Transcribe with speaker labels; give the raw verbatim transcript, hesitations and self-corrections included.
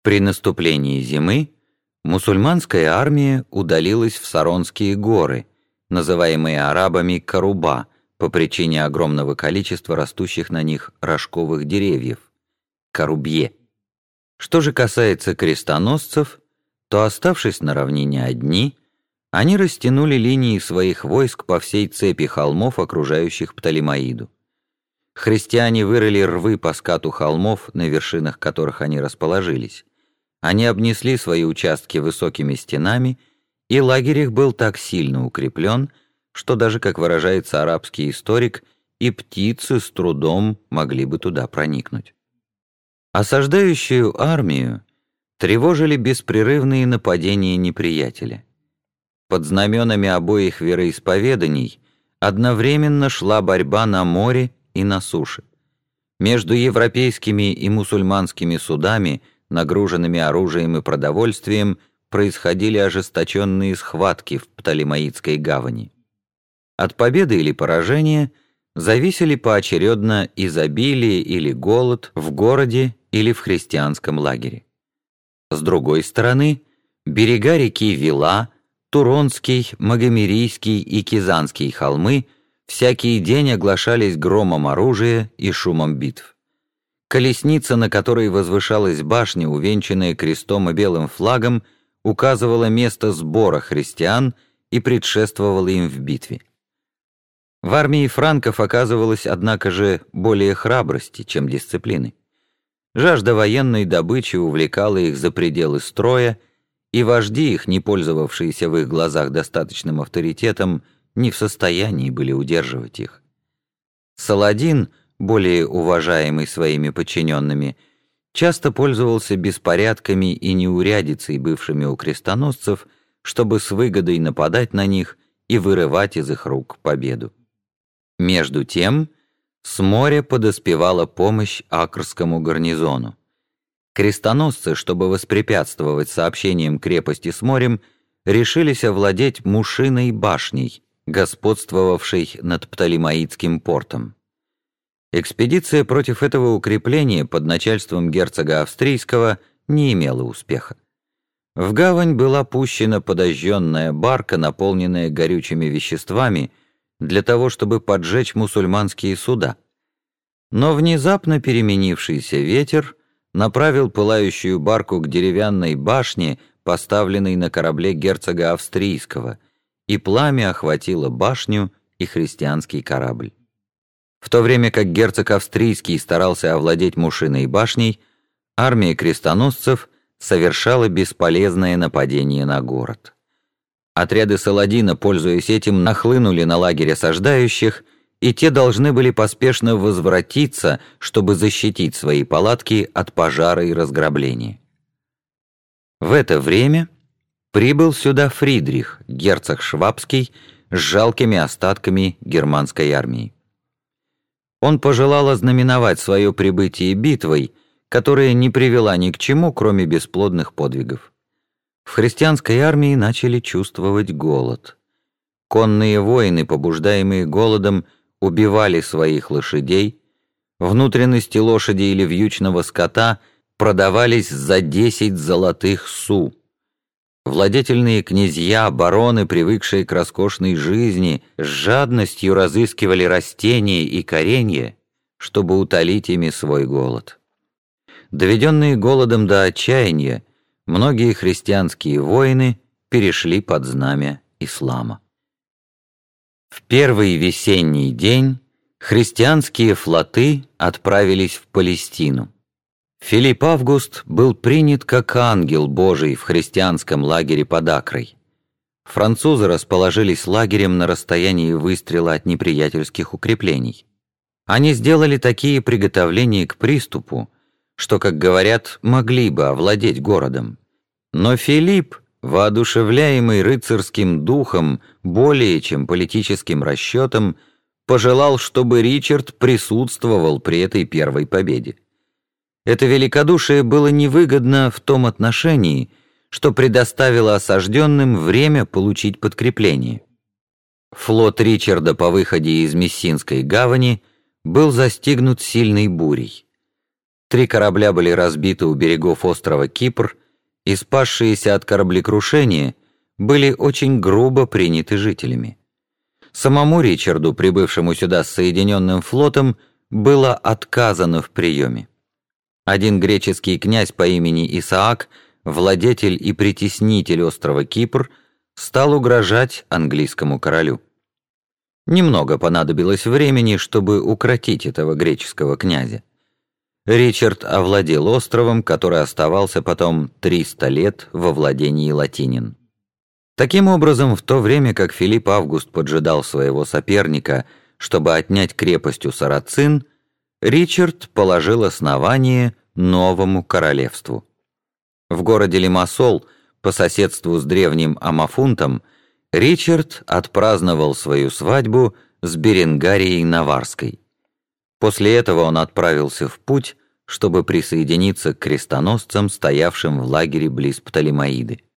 Speaker 1: При наступлении зимы мусульманская армия удалилась в Саронские горы, называемые арабами Каруба, по причине огромного количества растущих на них рожковых деревьев – Карубье. Что же касается крестоносцев, то, оставшись на равнине одни, они растянули линии своих войск по всей цепи холмов, окружающих Птолемаиду. Христиане вырыли рвы по скату холмов, на вершинах которых они расположились. Они обнесли свои участки высокими стенами, и лагерь их был так сильно укреплен, что даже, как выражается арабский историк, и птицы с трудом могли бы туда проникнуть. Осаждающую армию тревожили беспрерывные нападения неприятеля. Под знаменами обоих вероисповеданий одновременно шла борьба на море и на суше. Между европейскими и мусульманскими судами, нагруженными оружием и продовольствием, происходили ожесточенные схватки в Птолемаидской гавани. От победы или поражения зависели поочередно изобилие или голод в городе или в христианском лагере. С другой стороны, берега реки Вила, Туронский, Магомерийский и Кизанский холмы всякий день оглашались громом оружия и шумом битв. Колесница, на которой возвышалась башня, увенчанная крестом и белым флагом, указывала место сбора христиан и предшествовала им в битве. В армии франков оказывалось, однако же, более храбрости, чем дисциплины. Жажда военной добычи увлекала их за пределы строя, и вожди их, не пользовавшиеся в их глазах достаточным авторитетом, не в состоянии были удерживать их. Саладин, более уважаемый своими подчиненными, часто пользовался беспорядками и неурядицей, бывшими у крестоносцев, чтобы с выгодой нападать на них и вырывать из их рук победу. Между тем, с моря подоспевала помощь Акрскому гарнизону. Крестоносцы, чтобы воспрепятствовать сообщениям крепости с морем, решились овладеть Мушиной башней, господствовавшей над Птолемаидским портом. Экспедиция против этого укрепления под начальством герцога Австрийского не имела успеха. В гавань была пущена подожженная барка, наполненная горючими веществами, для того, чтобы поджечь мусульманские суда. Но внезапно переменившийся ветер направил пылающую барку к деревянной башне, поставленной на корабле герцога Австрийского, и пламя охватило башню и христианский корабль. В то время как герцог Австрийский старался овладеть Мушиной башней, армия крестоносцев совершала бесполезное нападение на город. Отряды Саладина, пользуясь этим, нахлынули на лагерь осаждающих, и те должны были поспешно возвратиться, чтобы защитить свои палатки от пожара и разграбления. В это время прибыл сюда Фридрих, герцог Швабский, с жалкими остатками германской армии. Он пожелал ознаменовать свое прибытие битвой, которая не привела ни к чему, кроме бесплодных подвигов. В христианской армии начали чувствовать голод. Конные воины, побуждаемые голодом, убивали своих лошадей, внутренности лошади или вьючного скота продавались за десять золотых су. Владетельные князья, бароны, привыкшие к роскошной жизни, с жадностью разыскивали растения и коренья, чтобы утолить ими свой голод. Доведенные голодом до отчаяния, многие христианские воины перешли под знамя ислама. В первый весенний день христианские флоты отправились в Палестину. Филипп Август был принят как ангел Божий в христианском лагере под Акрой. Французы расположились лагерем на расстоянии выстрела от неприятельских укреплений. Они сделали такие приготовления к приступу, что, как говорят, могли бы овладеть городом. Но Филипп, воодушевляемый рыцарским духом более чем политическим расчетом, пожелал, чтобы Ричард присутствовал при этой первой победе. Это великодушие было невыгодно в том отношении, что предоставило осажденным время получить подкрепление. Флот Ричарда по выходе из Мессинской гавани был застигнут сильной бурей. Три корабля были разбиты у берегов острова Кипр, и спасшиеся от кораблекрушения были очень грубо приняты жителями. Самому Ричарду, прибывшему сюда с Соединенным флотом, было отказано в приеме. Один греческий князь по имени Исаак, владетель и притеснитель острова Кипр, стал угрожать английскому королю. Немного понадобилось времени, чтобы укротить этого греческого князя. Ричард овладел островом, который оставался потом триста лет во владении латинин. Таким образом, в то время как Филипп Август поджидал своего соперника, чтобы отнять крепость у сарацин, Ричард положил основание новому королевству. В городе Лимассол, по соседству с древним Амафунтом, Ричард отпраздновал свою свадьбу с Беренгарией Наварской. После этого он отправился в путь, чтобы присоединиться к крестоносцам, стоявшим в лагере близ Птолемаиды.